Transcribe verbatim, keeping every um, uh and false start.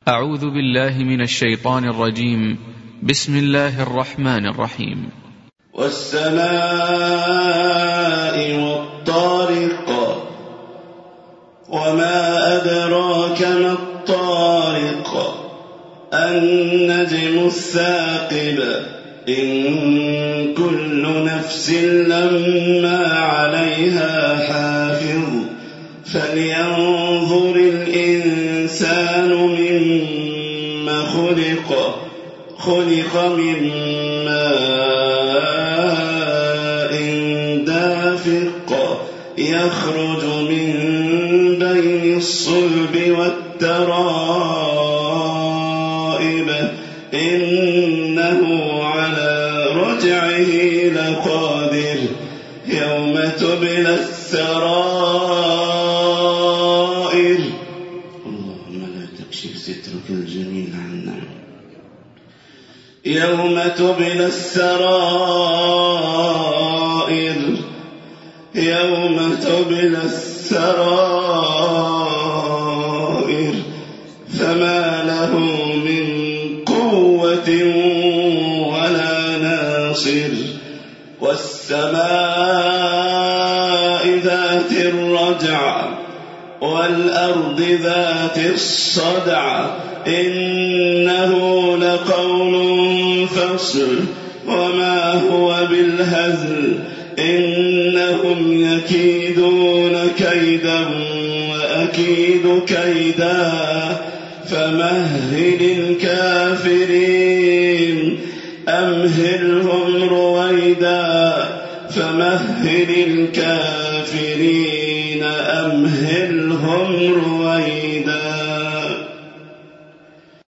أعوذ بالله من الشيطان الرجيم. بسم الله الرحمن الرحيم. والسماء والطارق وما أدراك ما الطارق النجم الثاقب إن كل نفس لما عليها حافظ فلينظر الإنسان مما خلق خلق من ماء دافق يخرج من بين الصلب والترائب إنه على رجعه لقادر يوم تبلى السرائر. اللهم لا تكشف سترك الجميل عنا. يوم تبلى السرائر يوم تبلى السرائر فما له من قوة ولا ناصر. والسماء ذات الرجع والأرض ذات الصدع إنه لقول فصل وما هو بالهزل إنهم يكيدون كيدا وأكيد كيدا فمهل الكافرين أمهلهم رويدا فمهل الكافرين أمهل